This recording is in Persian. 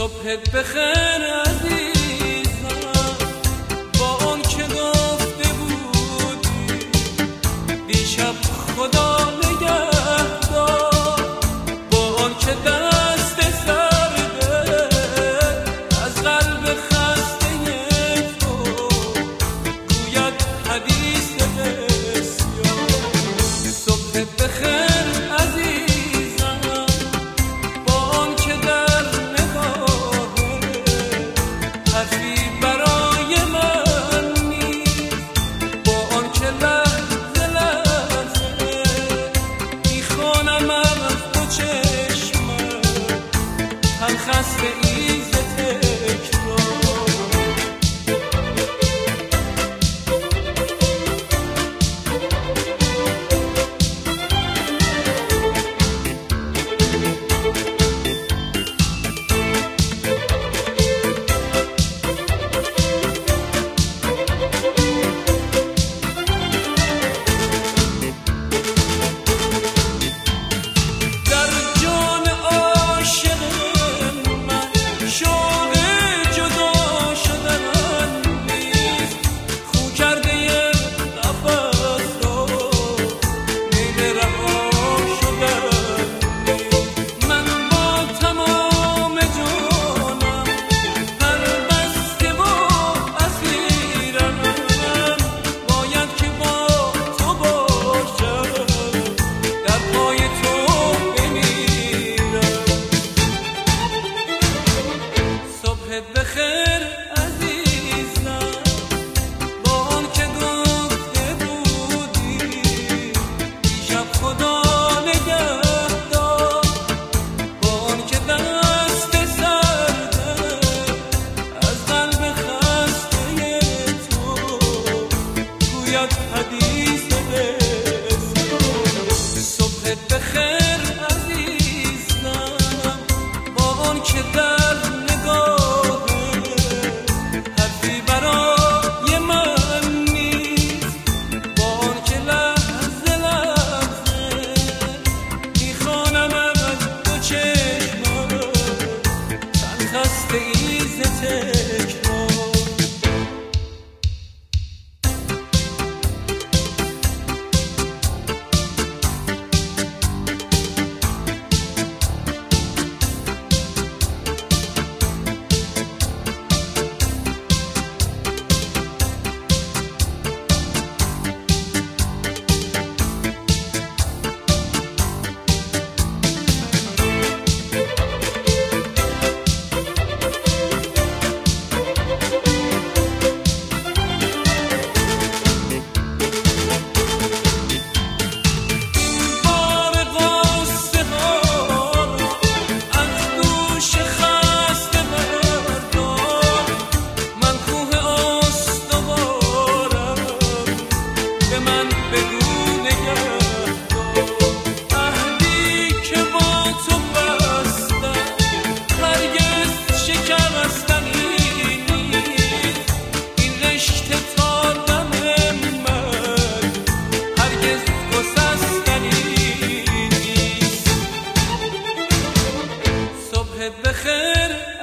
صبحت بخیر عزیزم، با اون که گفته بودی دیشب خدا نگهدار، با اون که دست سرده از قلب خسته تو گوید حدیث بسیار. صبحت بخیر عزیزم، با اون که در حرفی برای من نیست، با آن که لحظه لحظه میخوانم از دو چشمم هم خسته ایز تکرار. بخیر عزیزم، با آن که گفته بودی دیشب خدا نگهدار، با آن که دست سرده از قلب خسته تو گوید حدیث بسیار. صبحت بخیر عزیزم، با آن که در خسته ایز تکرار. صبحت بخیر